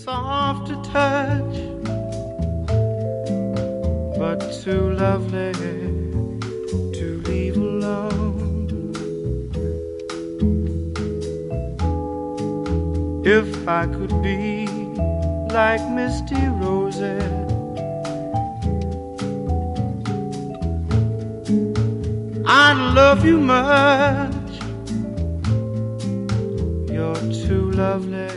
soft to touch, but too lovely to leave alone. If I could be like misty roses, I'd love you much. You're too lovely